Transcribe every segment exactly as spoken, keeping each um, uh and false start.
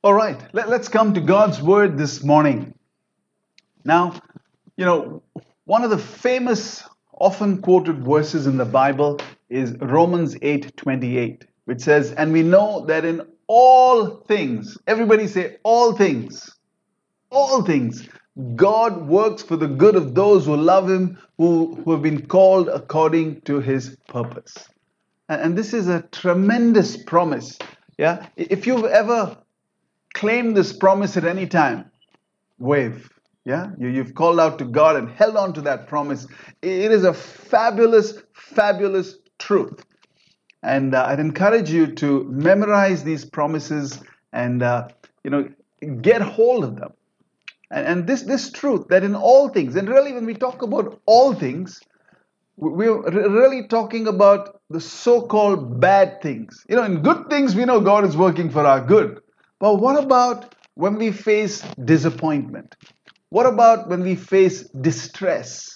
All right, let, let's come to God's word this morning. Now, you know, one of the famous, often quoted verses in the Bible is Romans eight twenty-eight, which says, "And we know that in all things," everybody say, all things, all things, God works for the good of those who love Him, who, who have been called according to His purpose. And, and this is a tremendous promise. Yeah, if you've ever claim this promise at any time, wave. Yeah, you, you've called out to God and held on to that promise. It is a fabulous, fabulous truth. And uh, I'd encourage you to memorize these promises and uh, you know get hold of them. And, and this this truth that in all things, and really when we talk about all things, we're really talking about the so-called bad things. You know, in good things, we know God is working for our good. But what about when we face disappointment? What about when we face distress?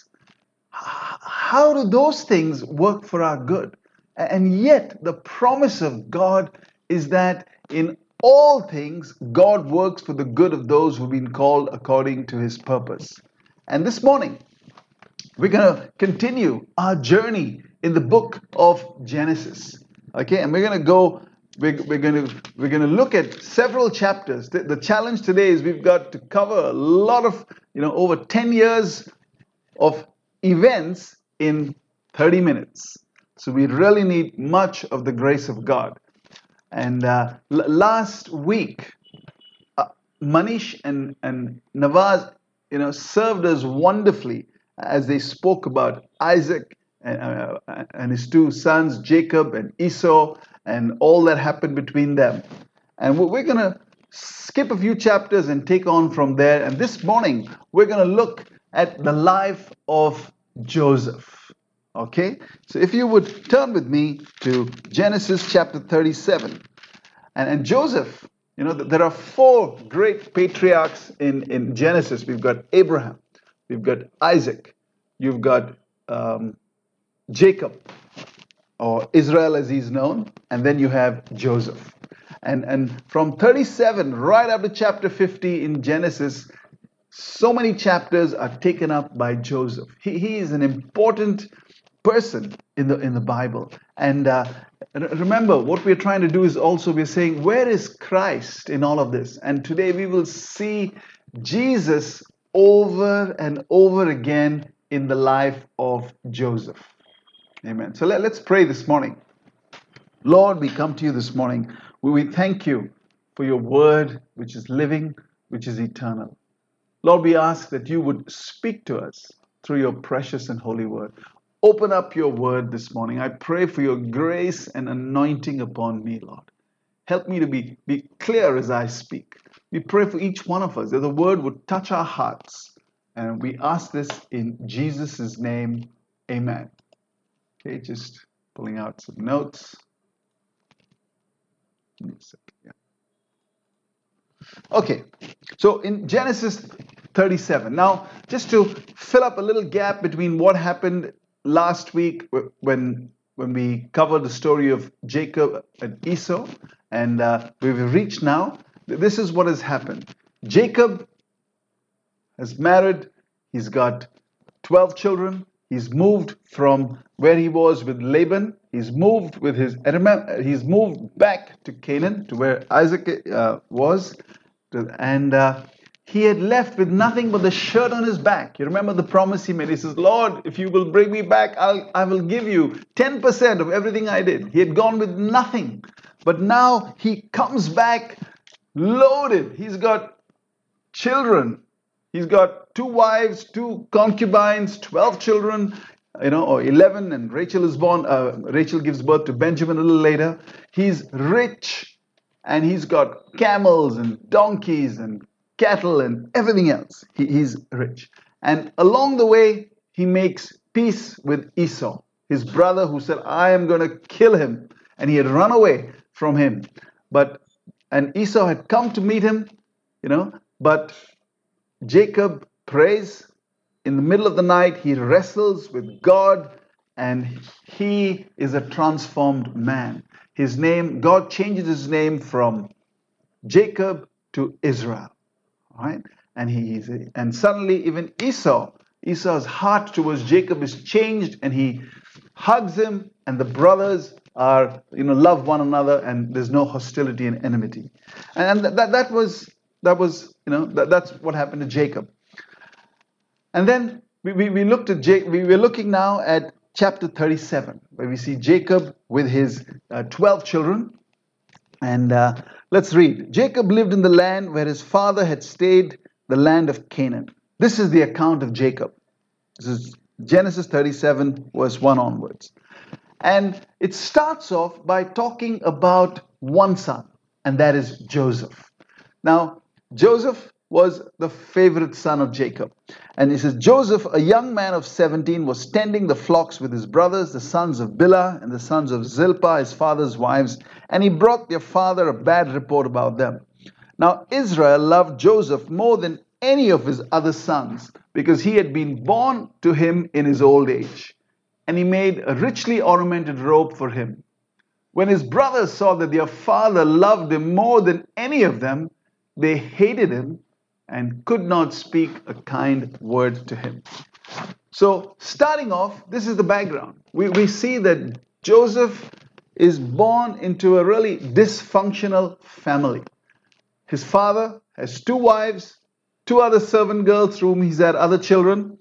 How do those things work for our good? And yet, the promise of God is that in all things, God works for the good of those who've been called according to His purpose. And this morning, we're going to continue our journey in the book of Genesis. Okay, and we're going to go we're, we're going to we're going to look at several chapters. The, the challenge today is we've got to cover a lot of, you know, over ten years of events in thirty minutes. So we really need much of the grace of God. And uh, l- last week, uh, Manish and, and Nawaz, you know, served us wonderfully as they spoke about Isaac and, uh, and his two sons, Jacob and Esau, and all that happened between them. And we're going to skip a few chapters and take on from there. And this morning, we're going to look at the life of Joseph. Okay? So if you would turn with me to Genesis chapter thirty-seven. And, and Joseph, you know, there are four great patriarchs in, in Genesis. We've got Abraham, we've got Isaac, you've got um, Jacob, or Israel as he's known, and then you have Joseph. And, and from thirty-seven right up to chapter fifty in Genesis, so many chapters are taken up by Joseph. He, he is an important person in the in the Bible. And uh, remember, what we're trying to do is also we're saying, where is Christ in all of this? And today we will see Jesus over and over again in the life of Joseph. Amen. So let, let's pray this morning. Lord, we come to you this morning. We, we thank you for your word, which is living, which is eternal. Lord, we ask that you would speak to us through your precious and holy word. Open up your word this morning. I pray for your grace and anointing upon me, Lord. Help me to be, be clear as I speak. We pray for each one of us that the word would touch our hearts. And we ask this in Jesus' name. Amen. Okay, just pulling out some notes. Give me a second. Yeah. Okay, so in Genesis thirty-seven. Now, just to fill up a little gap between what happened last week when when we covered the story of Jacob and Esau, and uh, we've reached now, this is what has happened. Jacob has married, he's got twelve children, he's moved from where he was with Laban, he's moved with his, he's moved back to Canaan, to where Isaac uh, was, and uh, he had left with nothing but the shirt on his back. You remember the promise he made? He says, Lord, if you will bring me back, I'll, I will give you ten percent of everything I did. He had gone with nothing. But now he comes back loaded. He's got children. He's got two wives, two concubines, twelve children, you know, or eleven, and Rachel is born. Uh, Rachel gives birth to Benjamin a little later. He's rich, and he's got camels and donkeys and cattle and everything else. He, he's rich. And along the way, he makes peace with Esau, his brother, who said, I am going to kill him. And he had run away from him. But, and Esau had come to meet him, you know, but Jacob prays. In the middle of the night, he wrestles with God, and he is a transformed man. His name, God changes his name from Jacob to Israel. All right? And he's and suddenly even Esau, Esau's heart towards Jacob is changed, and he hugs him, and the brothers are, you know, love one another, and there's no hostility and enmity. And that that was that was, you know, that, that's what happened to Jacob. And then we, we, we looked at Jacob, we were looking now at chapter thirty-seven, where we see Jacob with his uh, twelve children. And uh, let's read. Jacob lived in the land where his father had stayed, the land of Canaan. This is the account of Jacob. This is Genesis thirty-seven, verse one onwards. And it starts off by talking about one son, and that is Joseph. Now, Joseph was the favorite son of Jacob. And it says, Joseph, a young man of seventeen, was tending the flocks with his brothers, the sons of Bilhah and the sons of Zilpah, his father's wives, and he brought their father a bad report about them. Now, Israel loved Joseph more than any of his other sons, because he had been born to him in his old age. And he made a richly ornamented robe for him. When his brothers saw that their father loved him more than any of them, they hated him and could not speak a kind word to him. So, starting off, this is the background. We, we see that Joseph is born into a really dysfunctional family. His father has two wives, two other servant girls through whom he's had other children.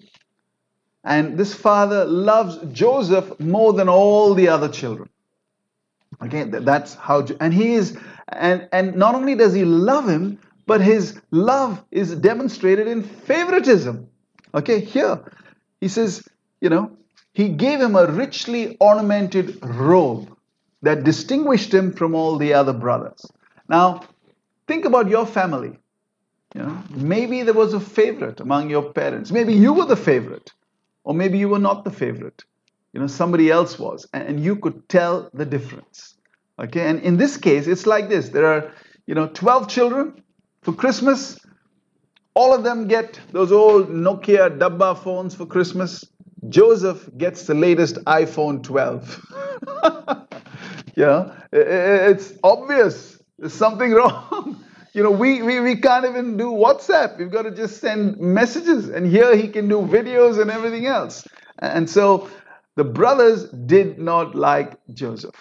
And this father loves Joseph more than all the other children. Okay, that's how, and he is, and, and not only does he love him, but his love is demonstrated in favoritism. Okay, here he says, you know, he gave him a richly ornamented robe that distinguished him from all the other brothers. Now, think about your family. You know, maybe there was a favorite among your parents. Maybe you were the favorite, or maybe you were not the favorite. You know, somebody else was, and you could tell the difference. Okay, and in this case, it's like this. There are, you know, twelve children. For Christmas, all of them get those old Nokia Dabba phones for Christmas. Joseph gets the latest iPhone twelve. You know, it's obvious there's something wrong. You know, we, we, we can't even do WhatsApp. We've got to just send messages. And here he can do videos and everything else. And so the brothers did not like Joseph.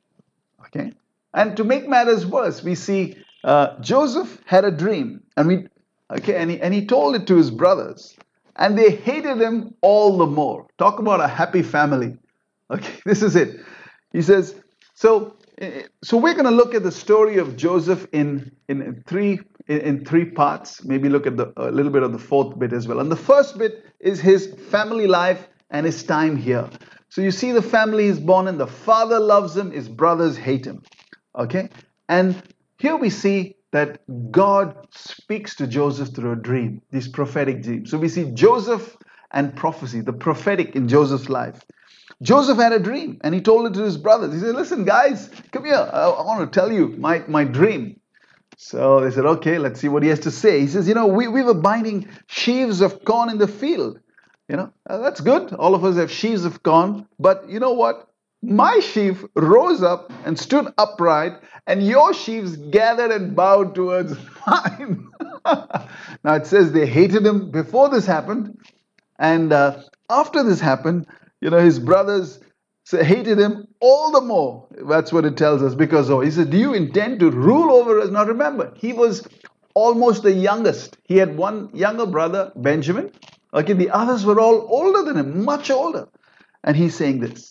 Okay? And to make matters worse, we see Uh, Joseph had a dream, and we, okay, and he, and he told it to his brothers, and they hated him all the more. Talk about a happy family. Okay, this is it. He says, so, so we're going to look at the story of Joseph in in three in, in three parts. Maybe look at the, a little bit of the fourth bit as well. And the first bit is his family life and his time here. So you see the family he's born in. The father loves him. His brothers hate him. Okay, and here we see that God speaks to Joseph through a dream, these prophetic dreams. So we see Joseph and prophecy, the prophetic in Joseph's life. Joseph had a dream, and he told it to his brothers. He said, listen, guys, come here. I, I want to tell you my, my dream. So they said, okay, let's see what he has to say. He says, you know, we, we were binding sheaves of corn in the field. You know, uh, that's good. All of us have sheaves of corn. But you know what? My sheaf rose up and stood upright, and your sheaves gathered and bowed towards mine. Now it says they hated him before this happened, and uh, after this happened, you know, his brothers hated him all the more. That's what it tells us, because oh, he said, do you intend to rule over us? Now remember, he was almost the youngest. He had one younger brother, Benjamin. Okay, the others were all older than him, much older. And he's saying this.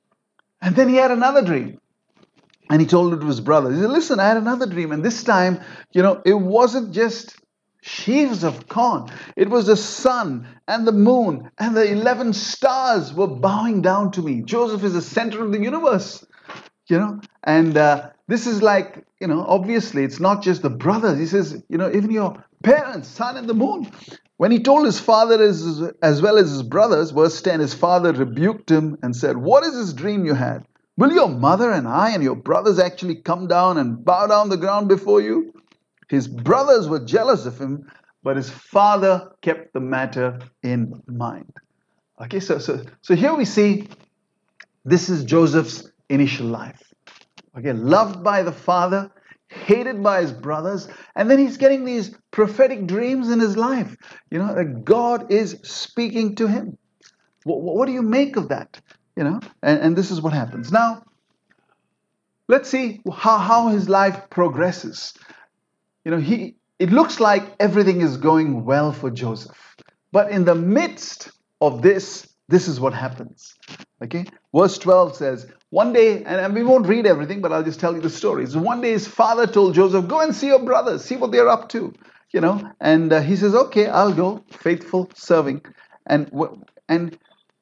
And then he had another dream. And he told it to his brother. He said, listen, I had another dream. And this time, you know, it wasn't just sheaves of corn. It was the sun and the moon and the eleven stars were bowing down to me. Joseph is the center of the universe, you know. And uh, this is like, you know, obviously it's not just the brothers. He says, you know, even your parents, sun and the moon. When he told his father as, as well as his brothers, verse ten, his father rebuked him and said, what is this dream you had? Will your mother and I and your brothers actually come down and bow down the ground before you? His brothers were jealous of him, but his father kept the matter in mind. Okay, so, so, so here we see this is Joseph's initial life. Okay, loved by the father, hated by his brothers, and then he's getting these prophetic dreams in his life. You know, that God is speaking to him. What, what do you make of that? You know, and, and this is what happens. Now, let's see how, how his life progresses. You know, he it looks like everything is going well for Joseph. But in the midst of this, this is what happens. Okay? Verse twelve says, one day, and we won't read everything, but I'll just tell you the story. So one day his father told Joseph, go and see your brothers, see what they're up to. You know, and uh, he says, okay, I'll go, faithful, serving. And, and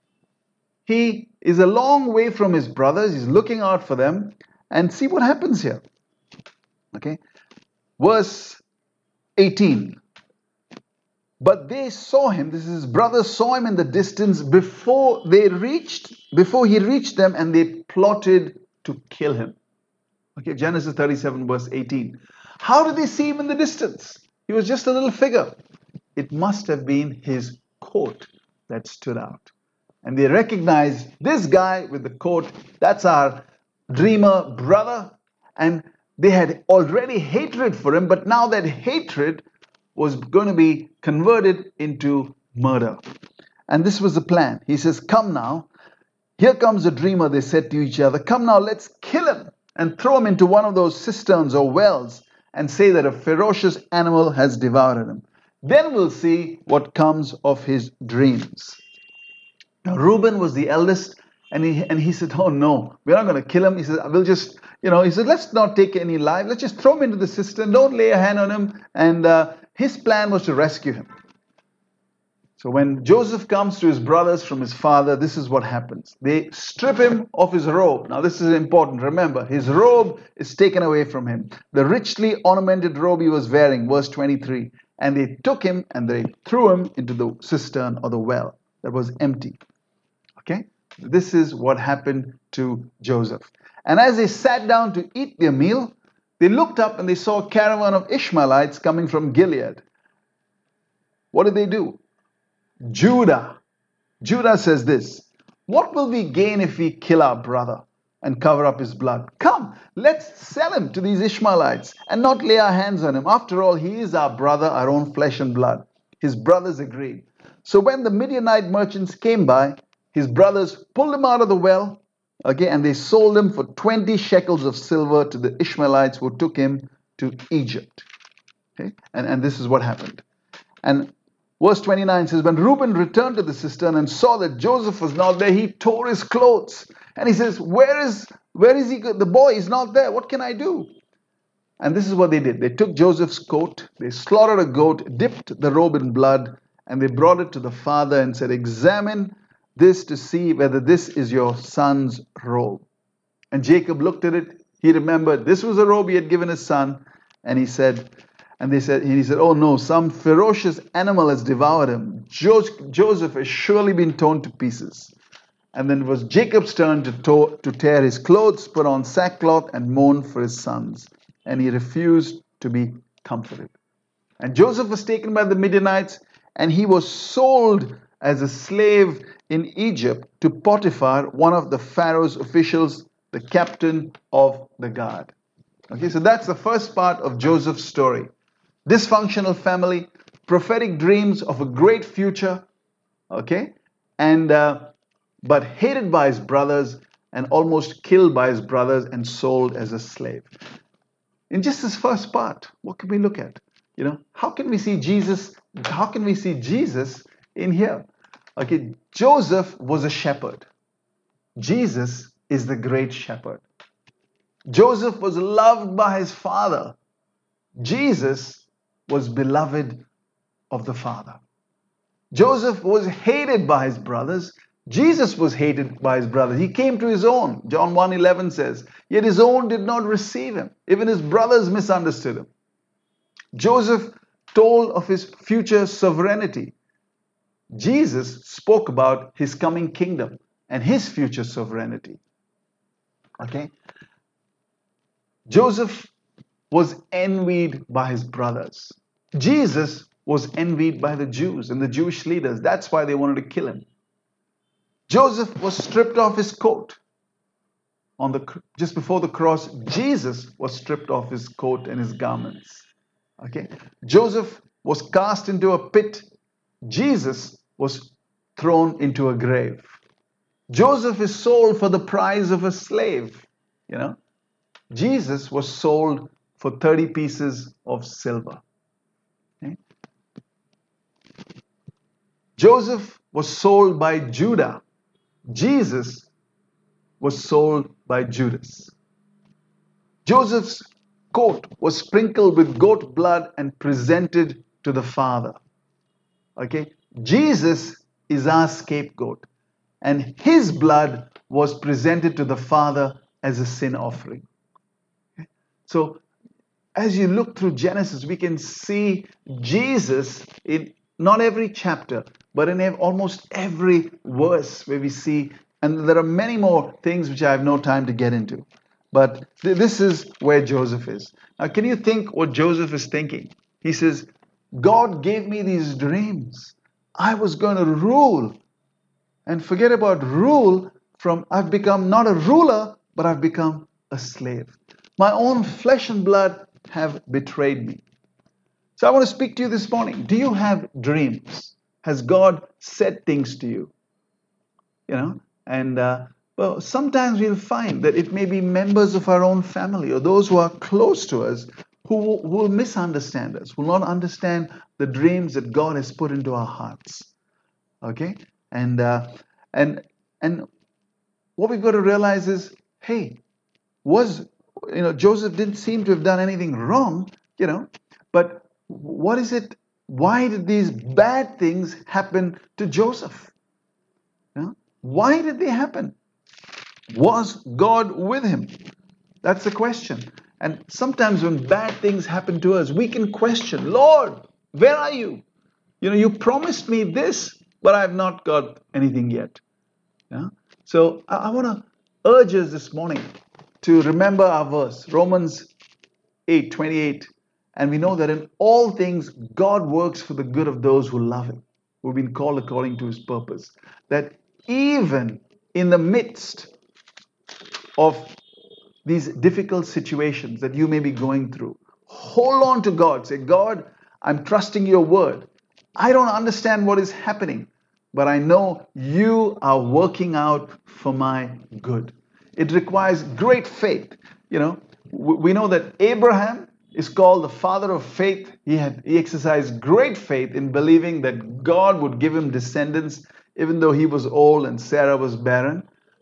he is a long way from his brothers. He's looking out for them. And see what happens here. Okay? Verse eighteen. But they saw him, this is his brothers saw him in the distance before they reached, before he reached them, and they plotted to kill him. Okay, Genesis thirty-seven, verse eighteen. How did they see him in the distance? He was just a little figure. It must have been his coat that stood out. And they recognized this guy with the coat, that's our dreamer brother. And they had already hatred for him, but now that hatred was going to be converted into murder. And this was the plan. He says, come now, here comes the dreamer, they said to each other. Come now, let's kill him and throw him into one of those cisterns or wells and say that a ferocious animal has devoured him. Then we'll see what comes of his dreams. Now, Reuben was the eldest, and he, and he said, oh no, we're not going to kill him. He said, we'll just, you know, he said, let's not take any life. Let's just throw him into the cistern. Don't lay a hand on him. And uh, his plan was to rescue him. So when Joseph comes to his brothers from his father, this is what happens. They strip him of his robe. Now this is important. Remember, his robe is taken away from him. The richly ornamented robe he was wearing, verse twenty-three. And they took him and they threw him into the cistern or the well that was empty. Okay? This is what happened to Joseph. And as they sat down to eat their meal, they looked up and they saw a caravan of Ishmaelites coming from Gilead. What did they do? Judah. Judah says this, what will we gain if we kill our brother and cover up his blood? Come, let's sell him to these Ishmaelites and not lay our hands on him. After all, he is our brother, our own flesh and blood. His brothers agreed. So when the Midianite merchants came by, his brothers pulled him out of the well, okay, and they sold him for twenty shekels of silver to the Ishmaelites who took him to Egypt. Okay, and, and this is what happened. And verse twenty-nine says, when Reuben returned to the cistern and saw that Joseph was not there, he tore his clothes. And he says, where is, where is he? The boy is not there. What can I do? And this is what they did. They took Joseph's coat, they slaughtered a goat, dipped the robe in blood, and they brought it to the father and said, examine this to see whether this is your son's robe. And Jacob looked at it. He remembered this was a robe he had given his son. And he said, and they said, and he said, oh no, some ferocious animal has devoured him. Jo- Joseph has surely been torn to pieces. And then it was Jacob's turn to, to- to tear his clothes, put on sackcloth, and mourn for his sons. And he refused to be comforted. And Joseph was taken by the Midianites, and he was sold as a slave in Egypt to Potiphar, one of the Pharaoh's officials, the captain of the guard. Okay, so that's the first part of Joseph's story. Dysfunctional family, prophetic dreams of a great future, okay, and uh, but hated by his brothers and almost killed by his brothers and sold as a slave. In just this first part, what can we look at? You know, how can we see Jesus? How can we see Jesus in here? Okay, Joseph was a shepherd. Jesus is the great shepherd. Joseph was loved by his father. Jesus was beloved of the Father. Joseph was hated by his brothers. Jesus was hated by his brothers. He came to his own. John one eleven says, yet his own did not receive him. Even his brothers misunderstood him. Joseph told of his future sovereignty. Jesus spoke about his coming kingdom and his future sovereignty. Okay? Joseph was envied by his brothers. Jesus was envied by the Jews and the Jewish leaders. That's why they wanted to kill him. Joseph was stripped of his coat. on the just before the cross, Jesus was stripped of his coat and his garments. Okay, Joseph was cast into a pit. Jesus was thrown into a grave. Joseph is sold for the price of a slave. You know, Jesus was sold for thirty pieces of silver. Okay? Joseph was sold by Judah. Jesus was sold by Judas. Joseph's coat was sprinkled with goat blood and presented to the Father. Okay? Jesus is our scapegoat, and his blood was presented to the Father as a sin offering. Okay? So, as you look through Genesis, we can see Jesus in not every chapter, but in almost every verse where we see, and there are many more things which I have no time to get into. But th- this is where Joseph is. Now, can you think what Joseph is thinking? He says, God gave me these dreams. I was going to rule. And forget about rule, from I've become not a ruler, but I've become a slave. My own flesh and blood have betrayed me. So I want to speak to you this morning. Do you have dreams? Has God said things to you? You know, and uh, well, sometimes we'll find that it may be members of our own family or those who are close to us who will, who will misunderstand us, will not understand the dreams that God has put into our hearts. Okay, and uh, and and what we've got to realize is, hey, was you know Joseph didn't seem to have done anything wrong, you know, but what is it? Why did these bad things happen to Joseph? You know? Why did they happen? Was God with him? That's the question. And sometimes when bad things happen to us, we can question, Lord, where are you? You know, you promised me this, but I have not got anything yet. Yeah? So I, I want to urge us this morning to remember our verse, Romans eight twenty-eight. And we know that in all things, God works for the good of those who love him, who've been called according to his purpose. That even in the midst of these difficult situations that you may be going through, hold on to God. Say, God, I'm trusting your word. I don't understand what is happening, but I know you are working out for my good. It requires great faith. You know, we know that Abraham is called the father of faith. He had he exercised great faith in believing that God would give him descendants, even though he was old and Sarah was barren.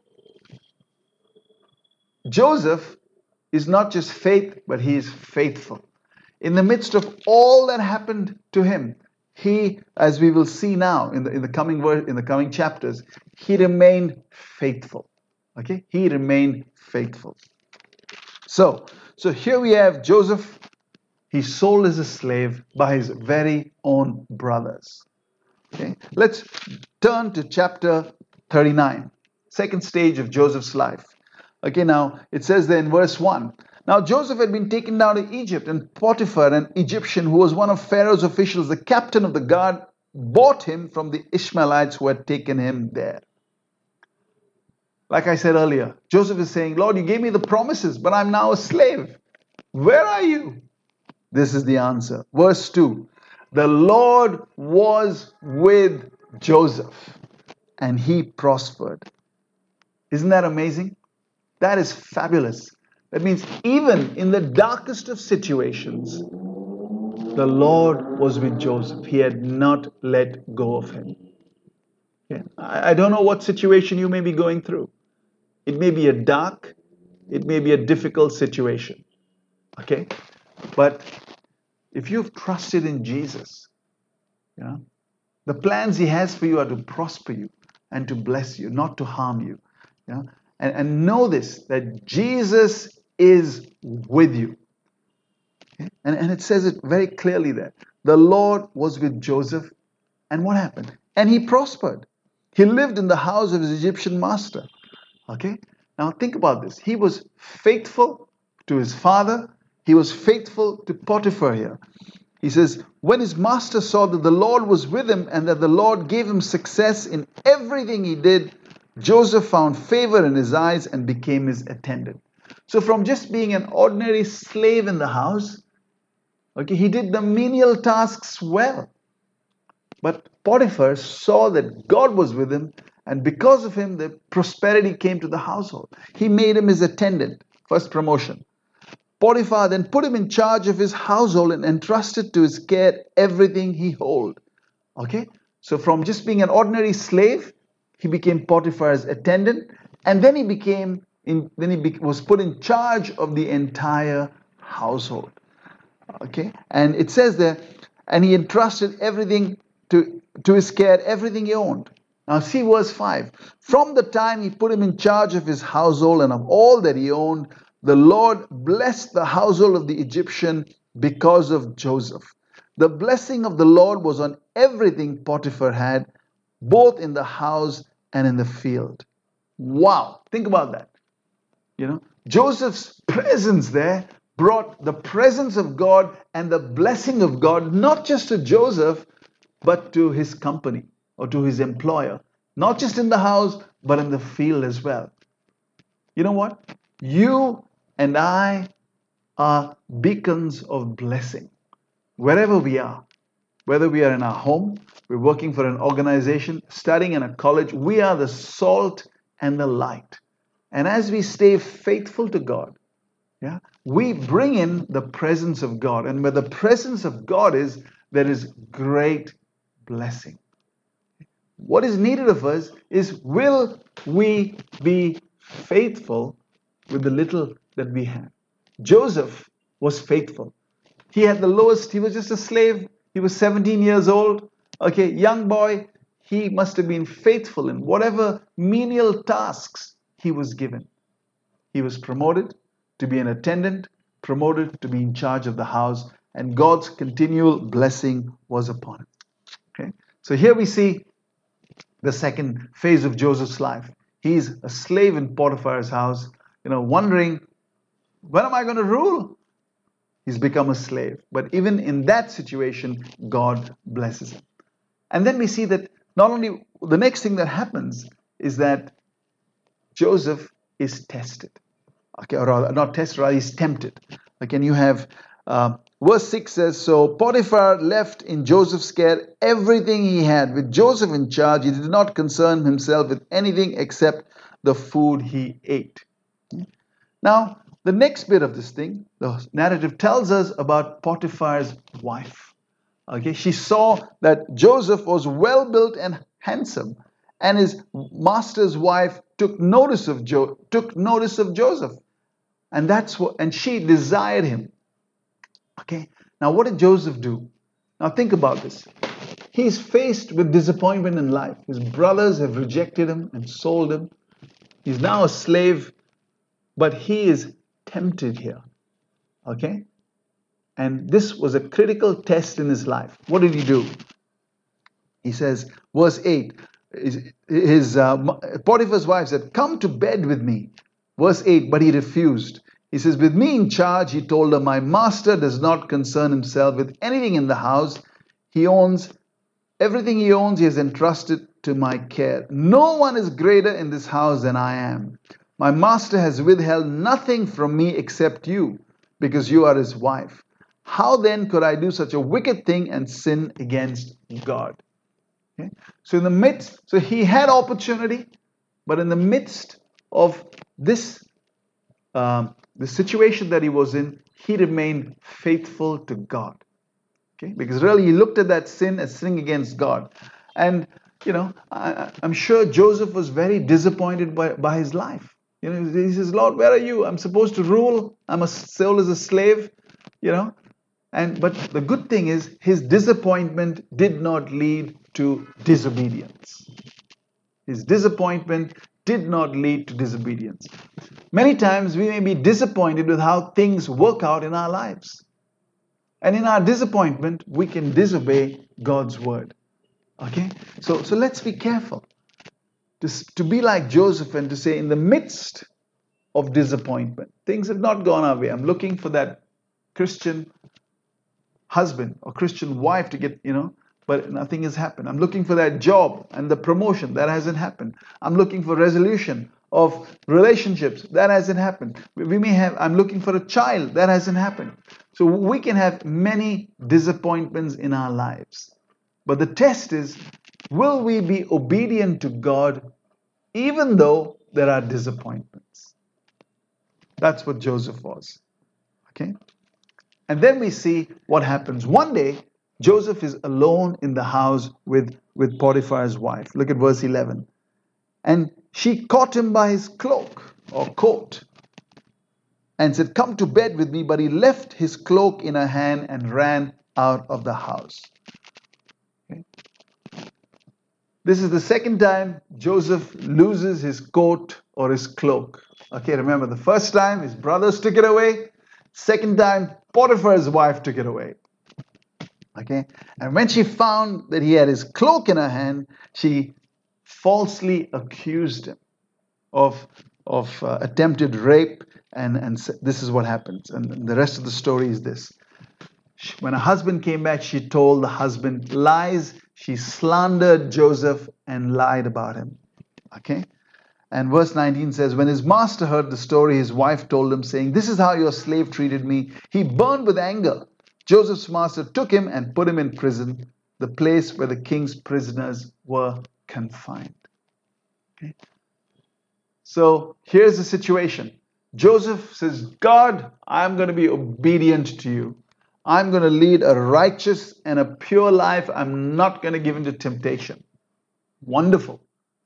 Joseph is not just faith, but he is faithful. In the midst of all that happened to him, he, as we will see now in the in the coming word in the coming chapters, he remained faithful. Okay, he remained faithful. So, so here we have Joseph. He's sold as a slave by his very own brothers. Okay, let's turn to chapter thirty-nine, second stage of Joseph's life. Okay, now it says there in verse one. Now Joseph had been taken down to Egypt, and Potiphar, an Egyptian who was one of Pharaoh's officials, the captain of the guard, bought him from the Ishmaelites who had taken him there. Like I said earlier, Joseph is saying, Lord, you gave me the promises, but I'm now a slave. Where are you? This is the answer. Verse two. The Lord was with Joseph, and he prospered. Isn't that amazing? That is fabulous. That means even in the darkest of situations, the Lord was with Joseph. He had not let go of him. Okay. I, I don't know what situation you may be going through. It may be a dark, it may be a difficult situation. Okay? But if you've trusted in Jesus, you know, the plans he has for you are to prosper you and to bless you, not to harm you. You know? and, and know this, that Jesus is with you. Okay? And, and it says it very clearly there. The Lord was with Joseph, and what happened? And he prospered. He lived in the house of his Egyptian master. Okay? Now think about this. He was faithful to his father. He was faithful to Potiphar here. He says, when his master saw that the Lord was with him and that the Lord gave him success in everything he did, Joseph found favor in his eyes and became his attendant. So from just being an ordinary slave in the house, okay, he did the menial tasks well. But Potiphar saw that God was with him, and because of him, the prosperity came to the household. He made him his attendant, first promotion. Potiphar then put him in charge of his household and entrusted to his care everything he held. Okay, so from just being an ordinary slave, he became Potiphar's attendant, and then he became in, then he be, was put in charge of the entire household. Okay, and it says there, and he entrusted everything to to his care, everything he owned. Now see verse five. From the time he put him in charge of his household and of all that he owned, the Lord blessed the household of the Egyptian because of Joseph. The blessing of the Lord was on everything Potiphar had, both in the house and in the field. Wow, think about that. You know, Joseph's presence there brought the presence of God and the blessing of God, not just to Joseph, but to his company or to his employer. Not just in the house, but in the field as well. You know what? You and I are beacons of blessing wherever we are. Whether we are in our home, we're working for an organization, studying in a college, we are the salt and the light. And as we stay faithful to God, yeah, we bring in the presence of God. And where the presence of God is, there is great blessing. What is needed of us is, will we be faithful with the little that we have? Joseph was faithful. He had the lowest, he was just a slave. He was seventeen years old. Okay, young boy. He must have been faithful in whatever menial tasks he was given. He was promoted to be an attendant, promoted to be in charge of the house, and God's continual blessing was upon him. Okay, so here we see the second phase of Joseph's life. He's a slave in Potiphar's house, you know, wondering, when am I going to rule? He's become a slave. But even in that situation, God blesses him. And then we see that not only, the next thing that happens is that Joseph is tested. Okay, or rather, not tested, rather he's tempted. Okay, and you have, uh, verse six says, so Potiphar left in Joseph's care everything he had. With Joseph in charge, he did not concern himself with anything except the food he ate. Now, the next bit of this thing, the narrative tells us about Potiphar's wife. Okay, she saw that Joseph was well built and handsome, and his master's wife took notice of jo- took notice of Joseph, and that's what, and she desired him. Okay, now what did Joseph do? Now think about this. He's faced with disappointment in life. His brothers have rejected him and sold him. He's now a slave, but he is tempted here. Okay? And this was a critical test in his life. What did he do? He says, verse eight, his, his uh, Potiphar's wife said, come to bed with me. Verse eight, but he refused. He says, with me in charge, he told her, my master does not concern himself with anything in the house. He owns, everything he owns, he has entrusted to my care. No one is greater in this house than I am. My master has withheld nothing from me except you, because you are his wife. How then could I do such a wicked thing and sin against God? Okay? So in the midst, so he had opportunity, but in the midst of this, um, the situation that he was in, he remained faithful to God. Okay? Because really he looked at that sin as sinning against God. And, you know, I, I'm sure Joseph was very disappointed by, by his life. You know, he says, Lord, where are you? I'm supposed to rule. I'm a sold as a slave, you know. And but the good thing is, his disappointment did not lead to disobedience. His disappointment did not lead to disobedience. Many times we may be disappointed with how things work out in our lives. And in our disappointment, we can disobey God's word. Okay? So, so let's be careful to, to be like Joseph and to say, in the midst of disappointment, things have not gone our way. I'm looking for that Christian husband or Christian wife to get, you know, but nothing has happened. I'm looking for that job and the promotion. That hasn't happened. I'm looking for resolution of relationships. That hasn't happened. We may have, I'm looking for a child. That hasn't happened. So we can have many disappointments in our lives. But the test is, will we be obedient to God even though there are disappointments? That's what Joseph was. Okay? And then we see what happens. One day, Joseph is alone in the house with, with Potiphar's wife. Look at verse eleven. And she caught him by his cloak or coat and said, "Come to bed with me." But he left his cloak in her hand and ran out of the house. Okay. This is the second time Joseph loses his coat or his cloak. Okay, remember the first time his brothers took it away. Second time Potiphar's wife took it away. Okay, and when she found that he had his cloak in her hand, she falsely accused him of, of uh, attempted rape, and, and this is what happens. And the rest of the story is this. When her husband came back, she told the husband lies. She slandered Joseph and lied about him. Okay? And verse nineteen says, when his master heard the story, his wife told him, saying, "This is how your slave treated me." He burned with anger. Joseph's master took him and put him in prison, the place where the king's prisoners were confined. Okay? So here's the situation. Joseph says, "God, I'm going to be obedient to you. I'm going to lead a righteous and a pure life. I'm not going to give in to temptation." Wonderful.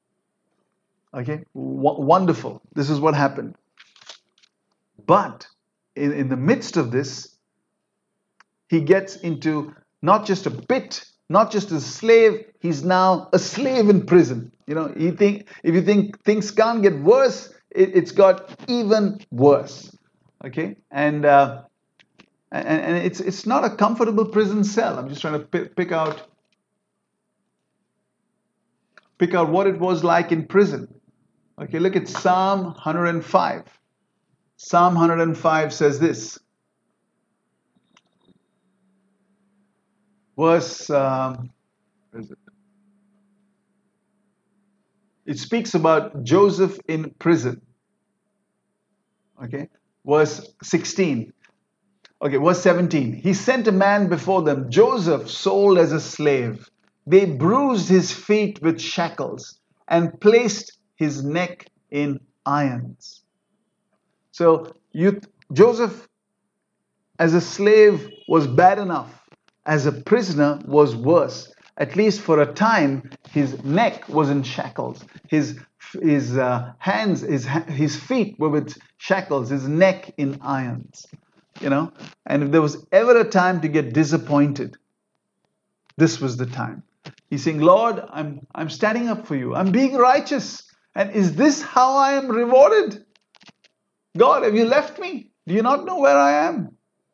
Okay, w- wonderful. This is what happened. But in, in the midst of this, he gets into not just a bit, not just a slave, he's now a slave in prison. You know, you think, if you think things can't get worse, it, it's got even worse. Okay, and uh, and, and it's it's not a comfortable prison cell. I'm just trying to pick, pick out pick out what it was like in prison. Okay, look at Psalm one hundred five. Psalm one hundred five says this. Verse, um, where is it? It speaks about Joseph in prison. Okay, verse sixteen. Okay, verse seventeen. He sent a man before them, Joseph, sold as a slave. They bruised his feet with shackles and placed his neck in irons. So you, Joseph as a slave was bad enough. As a prisoner was worse. At least for a time, his neck was in shackles. His his uh, hands, his his feet were with shackles. His neck in irons. You know, and if there was ever a time to get disappointed, this was the time. He's saying, "Lord, I'm I'm standing up for you. I'm being righteous, and is this how I am rewarded? God, have you left me? Do you not know where I am?"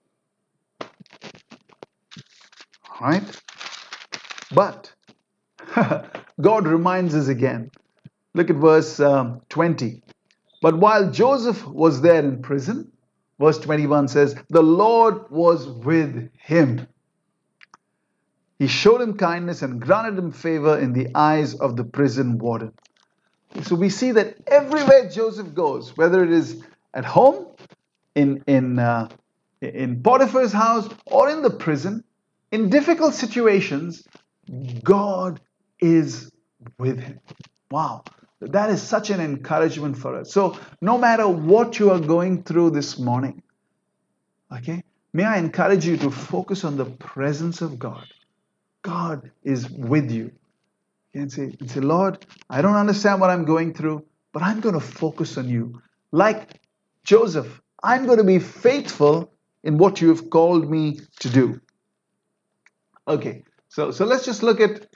Right? But God reminds us again. Look at verse um, twenty. But while Joseph was there in prison, verse twenty-one says, the Lord was with him. He showed him kindness and granted him favor in the eyes of the prison warden. So we see that everywhere Joseph goes, whether it is at home, in, in, uh, in Potiphar's house, or in the prison, in difficult situations, God is with him. Wow. That is such an encouragement for us. So no matter what you are going through this morning, okay, may I encourage you to focus on the presence of God. God is with you. You can say, say, Lord, I don't understand what I'm going through, but I'm going to focus on you. Like Joseph, I'm going to be faithful in what you have called me to do. Okay, so, so let's just look at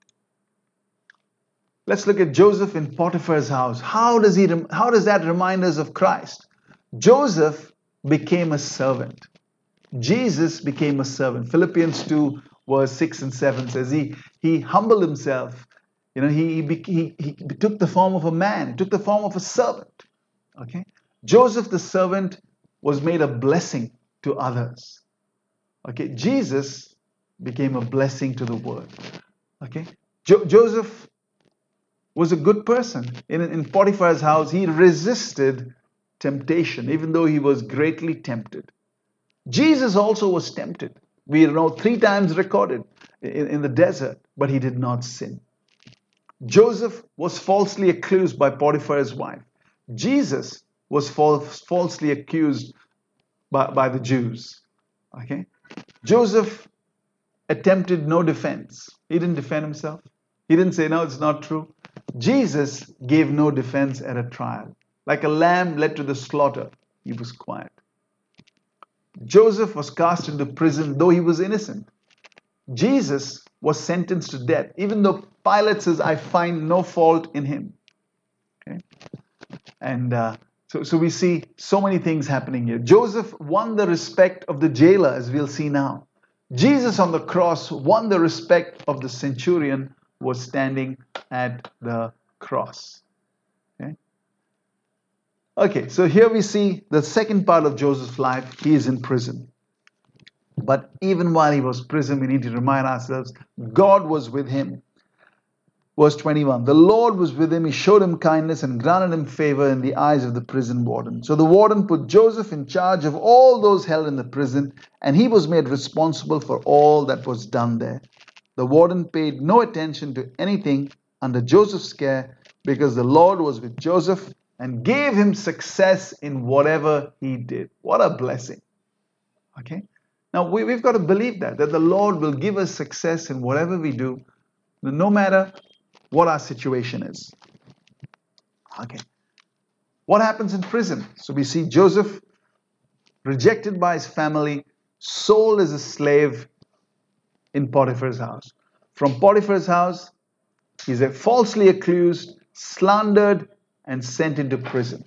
Let's look at Joseph in Potiphar's house. How does he? How does that remind us of Christ? Joseph became a servant. Jesus became a servant. Philippians two, verse six and seven says he he humbled himself. You know, he he he took the form of a man, took the form of a servant. Okay, Joseph the servant was made a blessing to others. Okay, Jesus became a blessing to the world. Okay? Jo- Joseph was a good person. In, in Potiphar's house, he resisted temptation, even though he was greatly tempted. Jesus also was tempted. We know three times recorded in, in the desert, but he did not sin. Joseph was falsely accused by Potiphar's wife. Jesus was false, falsely accused by, by the Jews. Okay? Joseph attempted no defense. He didn't defend himself. He didn't say, no, it's not true. Jesus gave no defense at a trial. Like a lamb led to the slaughter, he was quiet. Joseph was cast into prison, though he was innocent. Jesus was sentenced to death, even though Pilate says, I find no fault in him. Okay? And uh, so, so we see so many things happening here. Joseph won the respect of the jailer, as we'll see now. Jesus on the cross won the respect of the centurion who was standing at the cross. Okay? Okay, so here we see the second part of Joseph's life. He is in prison. But even while he was in prison, we need to remind ourselves, God was with him. Verse twenty-one, the Lord was with him. He showed him kindness and granted him favor in the eyes of the prison warden. So the warden put Joseph in charge of all those held in the prison, and he was made responsible for all that was done there. The warden paid no attention to anything under Joseph's care, because the Lord was with Joseph and gave him success in whatever he did. What a blessing. Okay? Now, we, we've got to believe that, that the Lord will give us success in whatever we do, no matter what our situation is. Okay. What happens in prison? So we see Joseph rejected by his family, sold as a slave in Potiphar's house. From Potiphar's house, he's falsely accused, slandered, and sent into prison.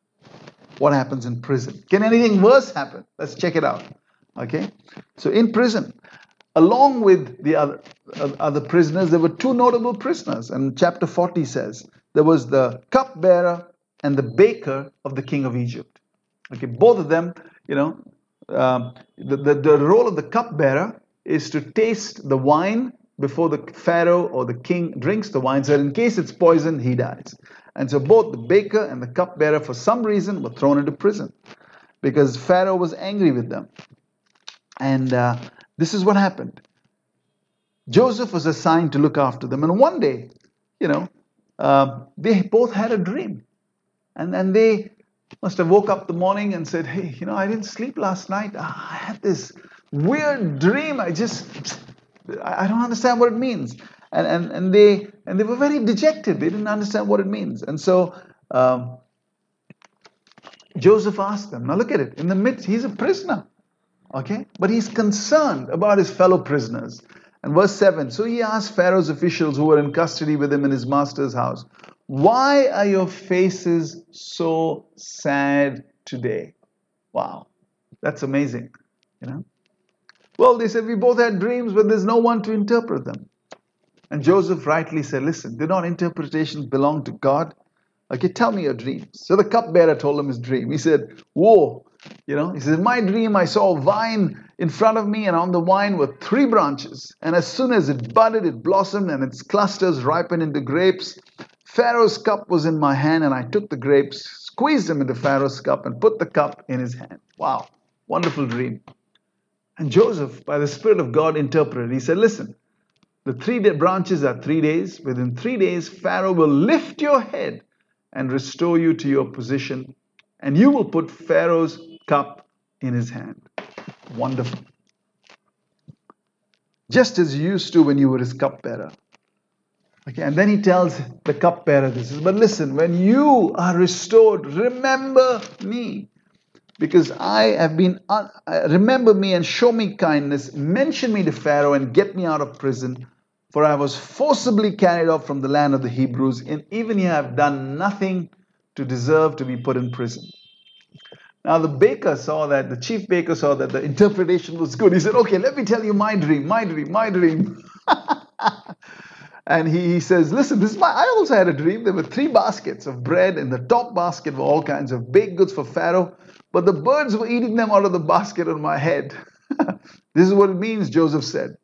What happens in prison? Can anything worse happen? Let's check it out. Okay. So in prison, along with the other, uh, other prisoners, there were two notable prisoners. And chapter forty says, there was the cupbearer and the baker of the king of Egypt. Okay, both of them, you know, um, the, the, the role of the cupbearer is to taste the wine before the Pharaoh or the king drinks the wine, so that in case it's poison, he dies. And so both the baker and the cupbearer, for some reason, were thrown into prison because Pharaoh was angry with them. And uh, this is what happened. Joseph was assigned to look after them. And one day, you know, uh, they both had a dream. And, and they must have woke up the morning and said, hey, you know, I didn't sleep last night. I had this weird dream. I just, I don't understand what it means. And, and, and, they, and they were very dejected. They didn't understand what it means. And so um, Joseph asked them. Now look at it. In the midst, he's a prisoner. Okay? But he's concerned about his fellow prisoners. And verse seven, so he asked Pharaoh's officials who were in custody with him in his master's house, why are your faces so sad today? Wow, that's amazing. You know? Well, they said, we both had dreams, but there's no one to interpret them. And Joseph rightly said, listen, do not interpretations belong to God? Okay, tell me your dreams. So the cupbearer told him his dream. He said, whoa, you know, he said, in my dream, I saw a vine in front of me, and on the vine were three branches. And as soon as it budded, it blossomed, and its clusters ripened into grapes. Pharaoh's cup was in my hand, and I took the grapes, squeezed them into Pharaoh's cup, and put the cup in his hand. Wow, wonderful dream. And Joseph, by the Spirit of God, interpreted. He said, listen, the three branches are three days. Within three days, Pharaoh will lift your head and restore you to your position, and you will put Pharaoh's cup in his hand. Wonderful. Just as you used to when you were his cupbearer. Okay, and then he tells the cupbearer this, but listen, when you are restored, remember me, because I have been, un- remember me and show me kindness, mention me to Pharaoh and get me out of prison, for I was forcibly carried off from the land of the Hebrews, and even here I have done nothing to deserve to be put in prison. Now the baker saw that, the chief baker saw that the interpretation was good. He said, okay, let me tell you my dream, my dream, my dream. And he, he says, listen, this is my, I also had a dream. There were three baskets of bread. In the top basket were all kinds of baked goods for Pharaoh, but the birds were eating them out of the basket on my head. This is what it means, Joseph said.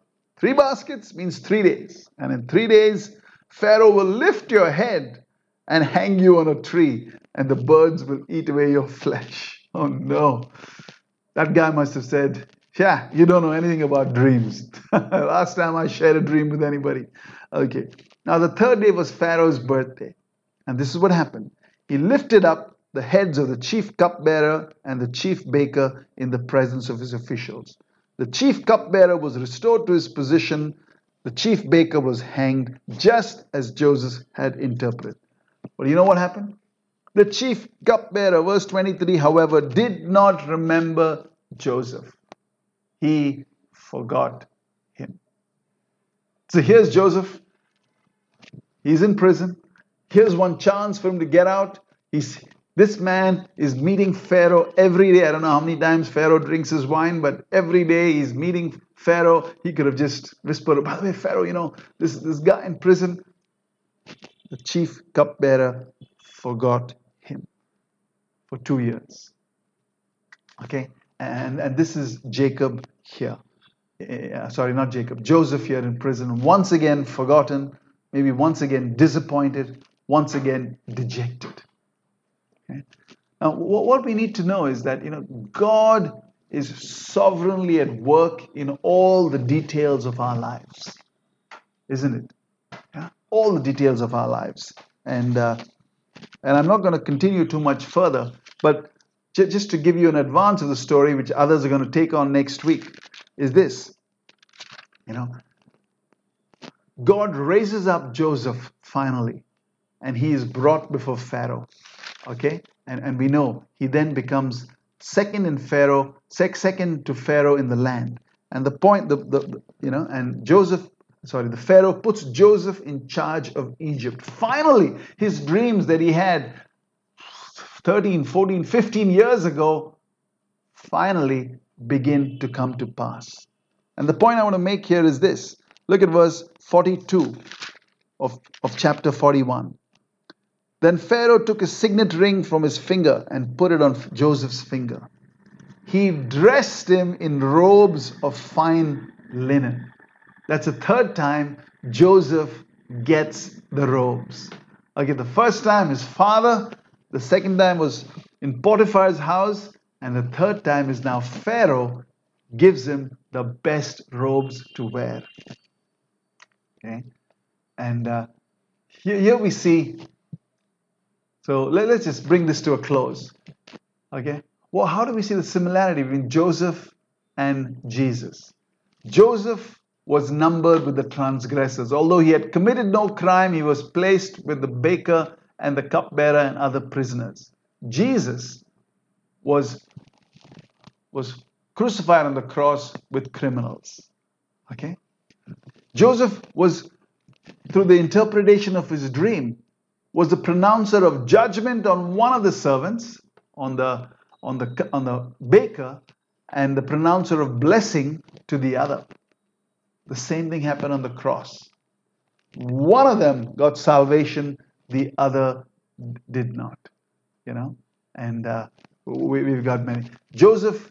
Three baskets means three days. And in three days, Pharaoh will lift your head and hang you on a tree, and the birds will eat away your flesh. Oh no. That guy must have said, yeah, you don't know anything about dreams. Last time I shared a dream with anybody. Okay. Now the third day was Pharaoh's birthday. And this is what happened. He lifted up the heads of the chief cupbearer and the chief baker in the presence of his officials. The chief cupbearer was restored to his position. The chief baker was hanged just as Joseph had interpreted. But you know what happened? The chief cupbearer, verse twenty-three, however, did not remember Joseph. He forgot him. So here's Joseph. He's in prison. Here's one chance for him to get out. He's, this man is meeting Pharaoh every day. I don't know how many times Pharaoh drinks his wine, but every day he's meeting Pharaoh. He could have just whispered, by the way, Pharaoh, you know, this, this guy in prison. The chief cupbearer forgot him for two years. Okay, and, and this is Jacob here. Uh, sorry, not Jacob, Joseph here in prison. Once again forgotten, maybe once again disappointed, once again dejected. Okay? Now, what, what we need to know is that, you know, God is sovereignly at work in all the details of our lives, isn't it? Yeah? All the details of our lives. And uh, and I'm not going to continue too much further, but j- just to give you an advance of the story, which others are going to take on next week, is this. You know, God raises up Joseph finally, and he is brought before Pharaoh. Okay, and and we know he then becomes second in Pharaoh, sec- second to Pharaoh in the land. And the point, the, the, the you know, and Joseph. Sorry, the Pharaoh puts Joseph in charge of Egypt. Finally, his dreams that he had thirteen, fourteen, fifteen years ago finally begin to come to pass. And the point I want to make here is this. Look at verse forty-two of, of chapter forty-one. Then Pharaoh took a signet ring from his finger and put it on Joseph's finger. He dressed him in robes of fine linen. That's the third time Joseph gets the robes. Okay, the first time his father, the second time was in Potiphar's house, and the third time is now Pharaoh gives him the best robes to wear. Okay, and uh, here, here we see, so let, let's just bring this to a close. Okay, well, how do we see the similarity between Joseph and Jesus? Joseph was numbered with the transgressors. Although he had committed no crime, he was placed with the baker and the cupbearer and other prisoners. Jesus was, was crucified on the cross with criminals. Okay? Joseph was, through the interpretation of his dream, was the pronouncer of judgment on one of the servants, on the, on the, on the baker, and the pronouncer of blessing to the other. The same thing happened on the cross. One of them got salvation, the other did not. You know, and uh, we, we've got many. Joseph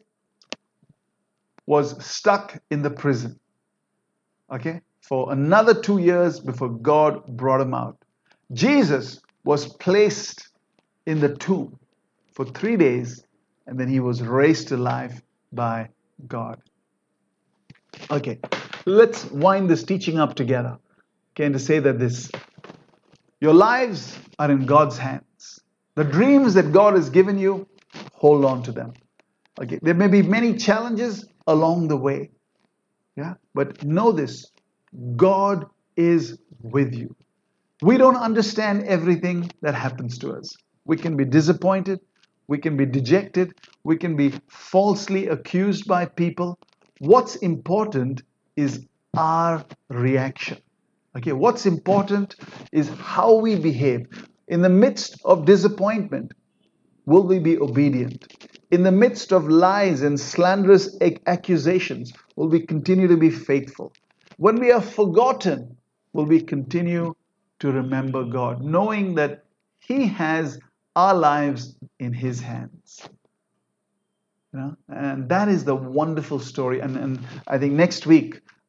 was stuck in the prison, okay, for another two years before God brought him out. Jesus was placed in the tomb for three days, and then he was raised to life by God. Okay, let's wind this teaching up together. Okay, and to say that this, your lives are in God's hands. The dreams that God has given you, hold on to them. Okay, there may be many challenges along the way. Yeah, but know this, God is with you. We don't understand everything that happens to us. We can be disappointed. We can be dejected. We can be falsely accused by people. What's important is our reaction. Okay, what's important is how we behave. In the midst of disappointment, will we be obedient? In the midst of lies and slanderous accusations, will we continue to be faithful? When we are forgotten, will we continue to remember God, knowing that He has our lives in His hands? You know? And that is the wonderful story. And, and I think next week,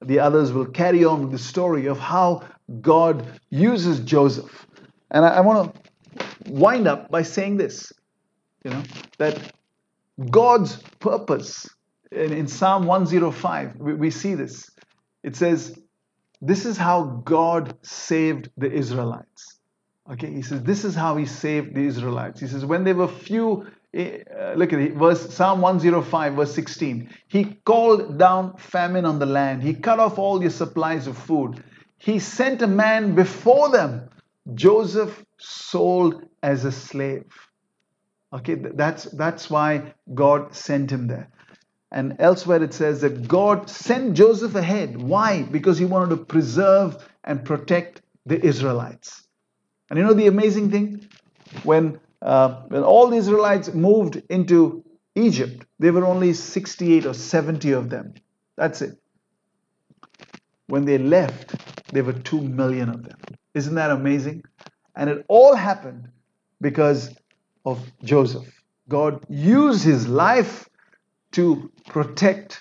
the others will carry on with the story of how God uses Joseph. And I, I want to wind up by saying this, you know, that God's purpose in, in Psalm one oh five, we, we see this. It says, this is how God saved the Israelites. Okay, he says, this is how he saved the Israelites. He says, when they were few, uh, look at it, verse Psalm one oh five, verse sixteen. He called down famine on the land. He cut off all your supplies of food. He sent a man before them, Joseph, sold as a slave. Okay, that's, that's why God sent him there. And elsewhere it says that God sent Joseph ahead. Why? Because he wanted to preserve and protect the Israelites. And you know the amazing thing? When, uh, when all the Israelites moved into Egypt, there were only sixty-eight or seventy of them. That's it. When they left, there were two million of them. Isn't that amazing? And it all happened because of Joseph. God used his life to protect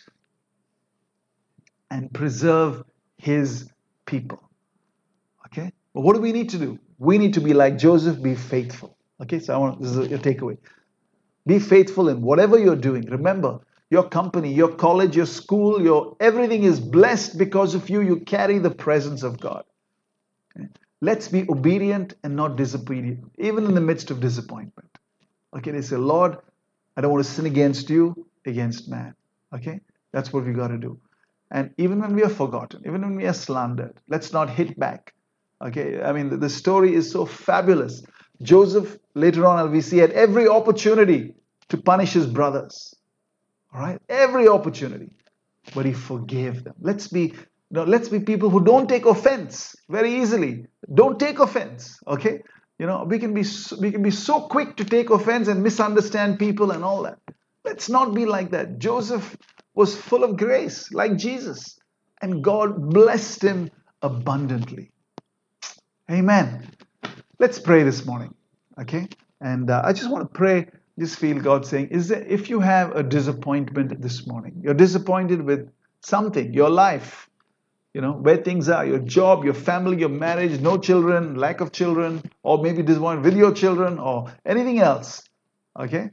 and preserve his people. Okay? But what do we need to do? We need to be like Joseph, be faithful. Okay, so I want this is your takeaway. Be faithful in whatever you're doing. Remember, your company, your college, your school, your everything is blessed because of you. You carry the presence of God. Okay? Let's be obedient and not disobedient, even in the midst of disappointment. Okay, they say, Lord, I don't want to sin against you, against man. Okay, that's what we got to do. And even when we are forgotten, even when we are slandered, let's not hit back. Okay, I mean, the, the story is so fabulous. Joseph, later on, we see, had every opportunity to punish his brothers. All right, every opportunity, but he forgave them. Let's be, you know, let's be people who don't take offense very easily. Don't take offense. Okay, you know, we can be we can be so quick to take offense and misunderstand people and all that. Let's not be like that. Joseph was full of grace, like Jesus, and God blessed him abundantly. Amen. Let's pray this morning, okay? And uh, I just want to pray, just feel God saying, is there, if you have a disappointment this morning, you're disappointed with something, your life, you know, where things are, your job, your family, your marriage, no children, lack of children, or maybe disappointed with your children or anything else, okay?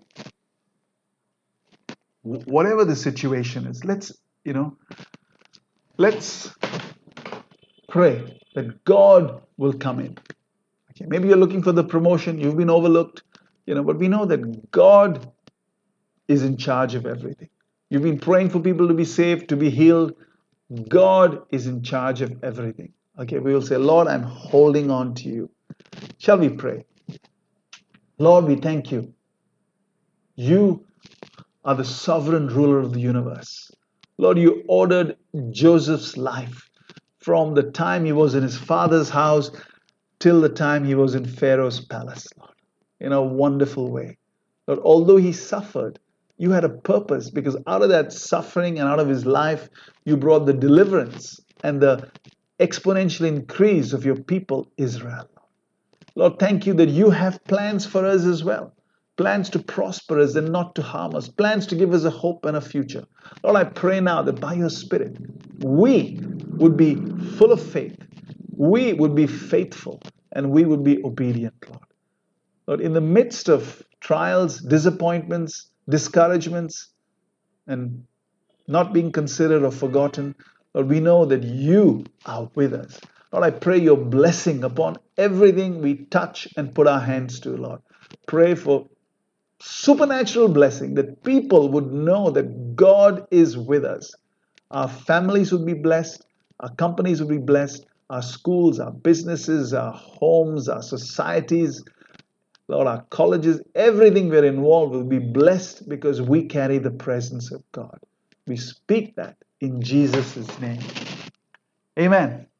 Whatever the situation is, let's, you know, let's pray that God will come in. Okay, maybe you're looking for the promotion, you've been overlooked, you know, but we know that God is in charge of everything. You've been praying for people to be saved, to be healed. God is in charge of everything. Okay, we will say, Lord, I'm holding on to you. Shall we pray? Lord, we thank you. You are the sovereign ruler of the universe. Lord, you ordered Joseph's life from the time he was in his father's house till the time he was in Pharaoh's palace, Lord, in a wonderful way. Lord, although he suffered, you had a purpose, because out of that suffering and out of his life, you brought the deliverance and the exponential increase of your people, Israel. Lord, thank you that you have plans for us as well. Plans to prosper us and not to harm us. Plans to give us a hope and a future. Lord, I pray now that by your Spirit, we would be full of faith. We would be faithful and we would be obedient, Lord. Lord, in the midst of trials, disappointments, discouragements, and not being considered or forgotten, Lord, we know that you are with us. Lord, I pray your blessing upon everything we touch and put our hands to, Lord. Pray for supernatural blessing, that people would know that God is with us. Our families would be blessed, our companies would be blessed, our schools, our businesses, our homes, our societies, Lord, our colleges, everything we're involved will be blessed because we carry the presence of God. We speak that in Jesus' name. Amen.